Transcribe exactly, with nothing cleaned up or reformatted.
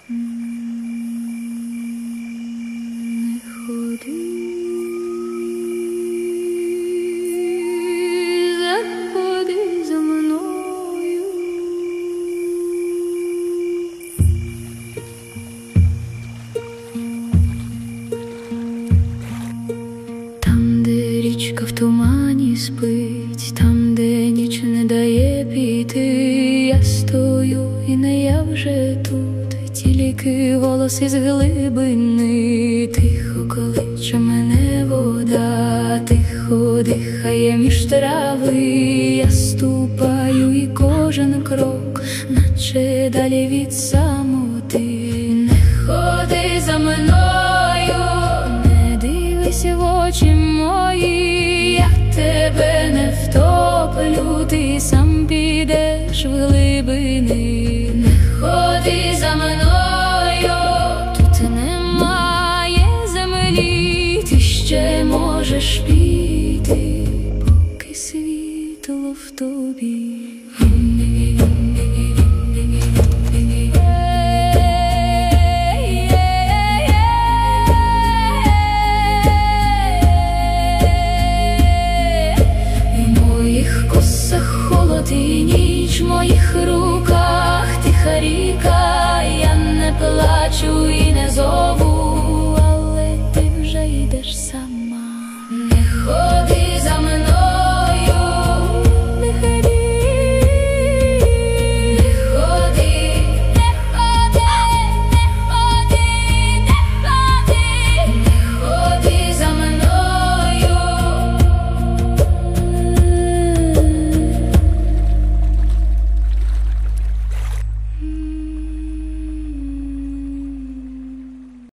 Не ходи, заходи за мною. Там, де річка в тумані спить, там, де ніч не дає піти, я стою і не я вже тут, тільки голос із глибини. Тихо кличе мене вода, тихо дихає між трави. Я ступаю і кожен крок, наче далі від самоти. Не ходи за мною, не дивись в очі мої, я тебе не втоплю, ти сам підеш в глибини. Не ходи за мною, тут немає землі, ти ще можеш піти, поки світло в тобі. І ніч в моїх руках, тиха ріка, я не плачу.